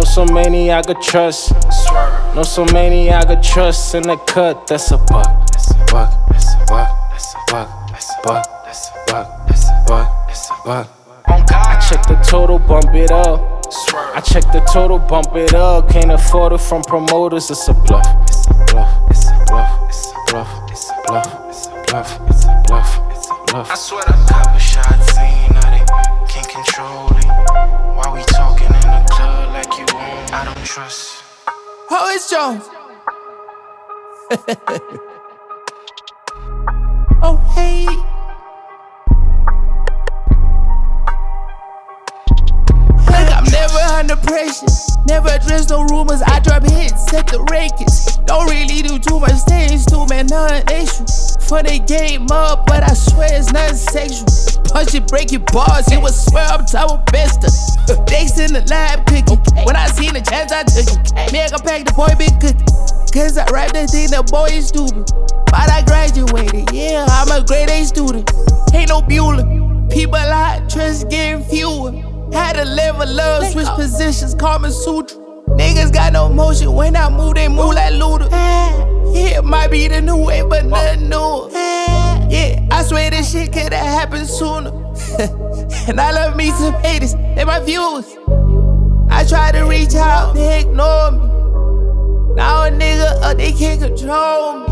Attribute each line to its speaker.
Speaker 1: so many I could trust. Know so many I could trust in the cut. That's a buck. That's a buck. That's a buck. That's a buck. That's a buck. That's a buck. That's a buck. That's a buck. I check the total, bump it up. I check the total, bump it up. Can't afford it from promoters. It's a bluff. It's a bluff. It's a bluff. It's a bluff. It's a bluff. It's a bluff. It's a bluff. It's a bluff. I swear to couple shots in, now they can't control it. Why we talking in the club like you won't? I don't trust.
Speaker 2: Oh, it's Jones. Oh, hey. Look, I'm never under pressure. Never address no rumors. I drop hits, set the records. Don't really do too much things to man, non-issue. For the game up, but I swear it's nothing sexual. Punch it, break your bars, you would swear I'm top of bester. Next in the lab cooking. When I seen the chance, I took it. Me, I can pack the boy big cookie. Cause I rap the thing, the boy is stupid. But I graduated, yeah, I'm a grade A student. Ain't no Bueller. People hot, trust getting fewer. Had to level up, switch positions, Karma Sutra. Niggas got no motion, when I move, they move like Luda. Yeah, it might be the new way, but nothing new. Yeah, I swear this shit could've happened sooner. And I love me some haters, they my viewers. I try to reach out, they ignore me. Now a nigga up, they can't control me.